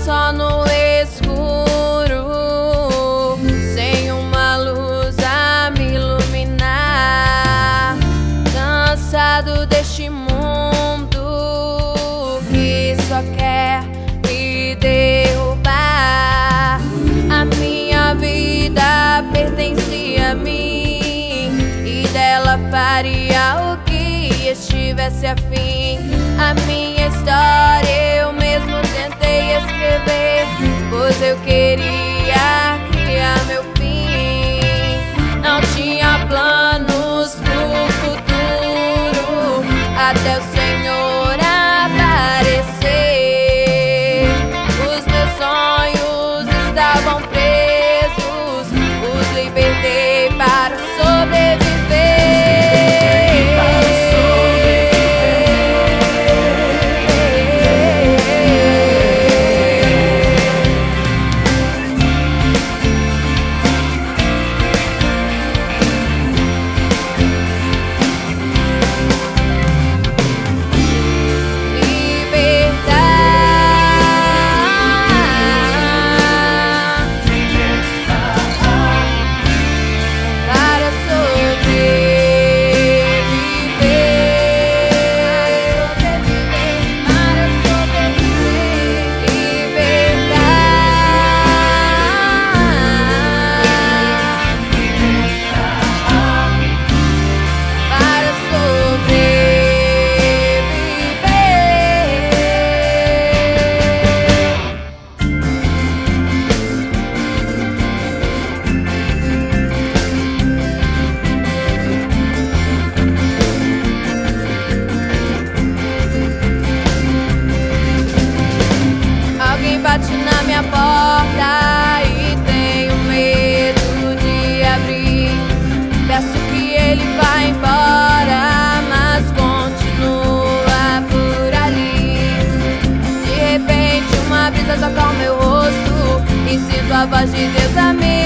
só no escuro, sem uma luz a me iluminar. Cansado deste mundo que só quer me derrubar. A minha vida pertencia a mim e dela faria o que estivesse afim. A minha história eu mesmo tentei escrever, pois eu queria criar meu fim. Não tinha planos pro futuro até o Senhor aparecer. Os meus sonhos estavam presos, os libertei para sobreviver. Bate na minha porta e tenho medo de abrir. Peço que ele vá embora, mas continua por ali. De repente uma brisa toca o meu rosto e sinto a voz de Deus a mim.